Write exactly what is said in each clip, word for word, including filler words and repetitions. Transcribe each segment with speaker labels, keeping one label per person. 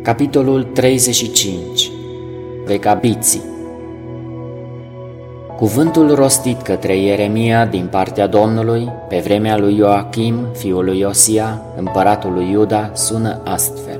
Speaker 1: Capitolul treizeci și cinci. Recabiții. Cuvântul rostit către Ieremia din partea Domnului pe vremea lui Ioachim, fiul lui Iosia, împăratul lui Iuda, sună astfel: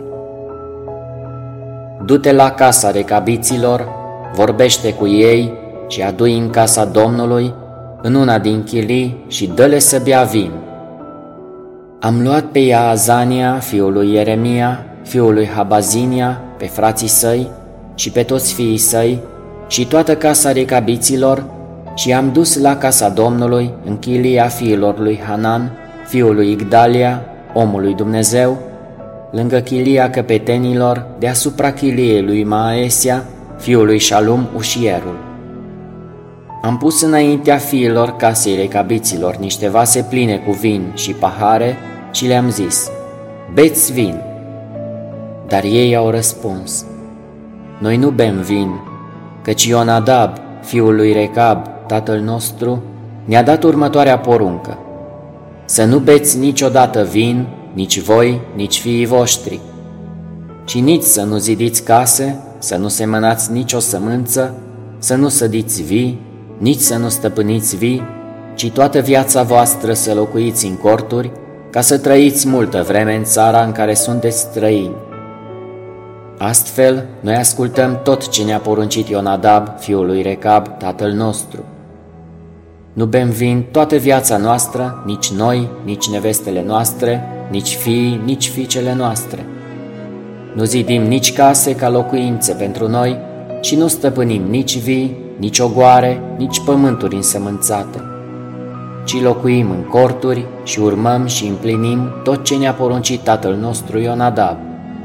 Speaker 1: Du-te la casa recabiților, vorbește cu ei și adu-i în casa Domnului, în una din chilii, și dă-le să bea vin. Am luat pe Iaazania, fiul lui Ieremia, fiul lui Habazinia, pe frații săi și pe toți fiii săi și toată casa recabiților și i-am dus la casa Domnului, în chilia fiilor lui Hanan, fiul lui Igdalia, omul lui Dumnezeu, lângă chilia căpetenilor, deasupra chiliei lui Maaseia, fiul lui Șalum, ușierul. Am pus înaintea fiilor casei recabiților niște vase pline cu vin și pahare și le-am zis: Beți vin. Dar ei au răspuns: Noi nu bem vin, căci Ionadab, fiul lui Recab, tatăl nostru, ne-a dat următoarea poruncă: Să nu beți niciodată vin, nici voi, nici fiii voștri, și nici să nu zidiți case, să nu semănați nicio sămânță, să nu sădiți vii, nici să nu stăpâniți vii, ci toată viața voastră să locuiți în corturi, ca să trăiți multă vreme în țara în care sunteți străini. Astfel, noi ascultăm tot ce ne-a poruncit Ionadab, fiul lui Recab, tatăl nostru. Nu bem vin toată viața noastră, nici noi, nici nevestele noastre, nici fiii, nici fiicele noastre. Nu zidim nici case ca locuințe pentru noi și nu stăpânim nici vii, nici ogoare, nici pământuri însămânțate, ci locuim în corturi și urmăm și împlinim tot ce ne-a poruncit tatăl nostru Ionadab.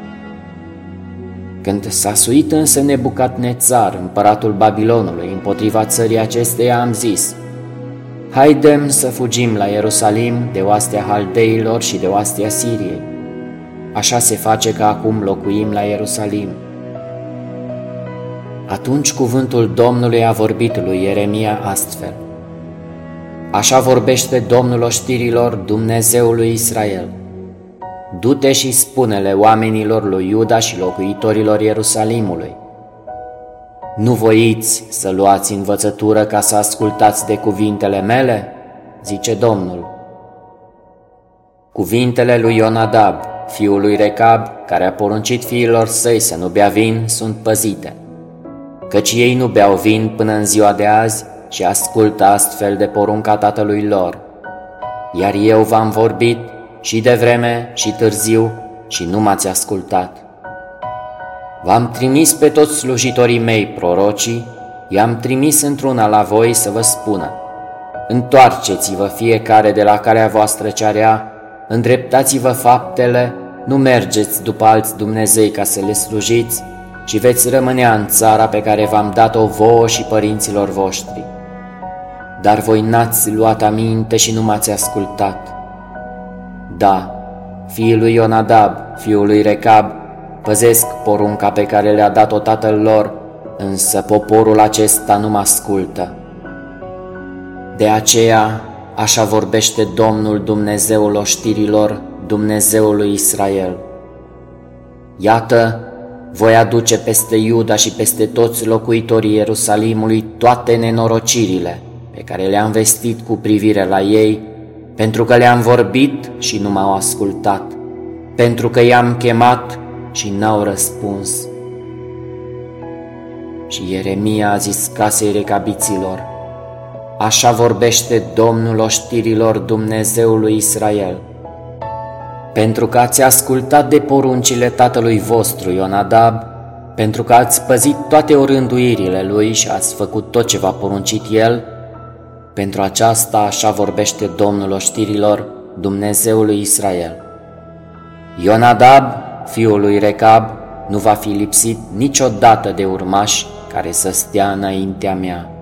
Speaker 1: Când s-a suit însă Nebucadnețar, împăratul Babilonului, împotriva țării acesteia, am zis: Haidem să fugim la Ierusalim de oastea Haldeilor și de oastea Siriei. Așa se face că acum locuim la Ierusalim. Atunci cuvântul Domnului a vorbit lui Ieremia astfel: Așa vorbește Domnul oștirilor, Dumnezeul lui Israel: Du-te și spune-le oamenilor lui Iuda și locuitorilor Ierusalimului: Nu voiți să luați învățătură ca să ascultați de cuvintele mele? Zice Domnul. Cuvintele lui Ionadab, fiul lui Recab, care a poruncit fiilor săi să nu bea vin, sunt păzite, căci ei nu beau vin până în ziua de azi și ascultă astfel de porunca tatălui lor. Iar eu v-am vorbit și de vreme și târziu și nu m-ați ascultat. V-am trimis pe toți slujitorii mei, prorocii, i-am trimis într-una la voi să vă spună: Întoarceți-vă fiecare de la calea voastră cea rea, îndreptați-vă faptele, nu mergeți după alți Dumnezei ca să le slujiți, ci veți rămânea în țara pe care v-am dat-o vouă și părinților voștri. Dar voi n-ați luat aminte și nu m-ați ascultat. Da, fiul lui Ionadab, fiul lui Recab, păzesc porunca pe care le-a dat-o tatăl lor, însă poporul acesta nu mă ascultă. De aceea, așa vorbește Domnul, Dumnezeul oștirilor, Dumnezeul lui Israel: Iată, voi aduce peste Iuda și peste toți locuitorii Ierusalimului toate nenorocirile pe care le-am vestit cu privire la ei, pentru că le-am vorbit și nu m-au ascultat, pentru că i-am chemat și n-au răspuns. Și Ieremia a zis casei recabiților: Așa vorbește Domnul oștirilor, Dumnezeul lui Israel: Pentru că ați ascultat de poruncile tatălui vostru Ionadab, pentru că ați păzit toate orânduirile lui și ați făcut tot ce v-a poruncit el, pentru aceasta așa vorbește Domnul oștirilor, Dumnezeul lui Israel: Ionadab, fiul lui Recab, nu va fi lipsit niciodată de urmași care să stea înaintea mea.